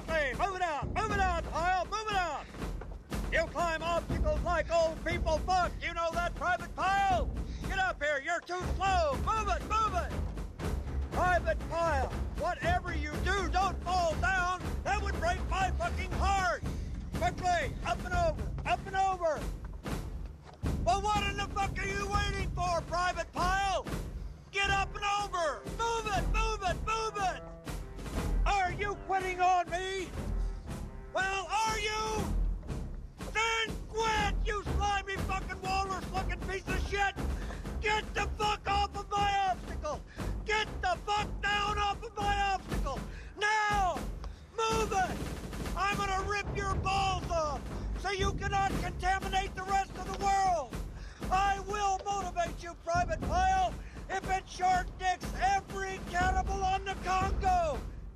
quickly! Move it out, Pyle, move it out! You climb obstacles like old people fuck, you know that, Private Pyle? Get up here, you're too slow! Move it! Private Pyle!